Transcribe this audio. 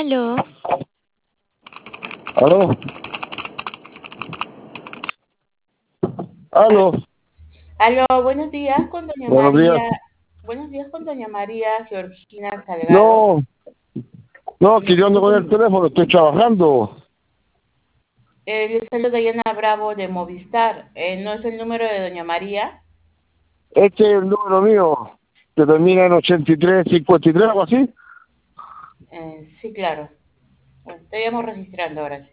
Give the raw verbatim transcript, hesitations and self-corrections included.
Aló, ¿Aló? ¿Aló? Aló, buenos días con doña Buenos días. María. Buenos días con doña María Georgina Salgado. No, no, que yo ando con el teléfono, estoy trabajando. Eh, le saluda Diana Bravo de Movistar. Eh, ¿no es el número de doña María? Este es el número mío, que termina en ochenta y tres cincuenta y tres, algo así. Eh, sí, claro. Bueno, te llamo registrando ahora sí.